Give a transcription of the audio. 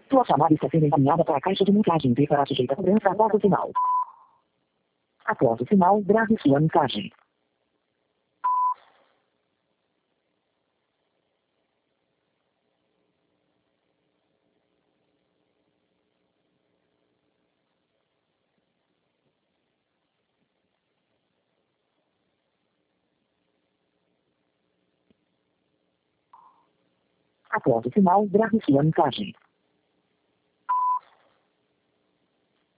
Sua chamada está sendo encaminhada para a caixa de mensagem e será sujeita a cobrança após o sinal. Após o sinal, grave sua mensagem. Após o sinal, grave sua mensagem.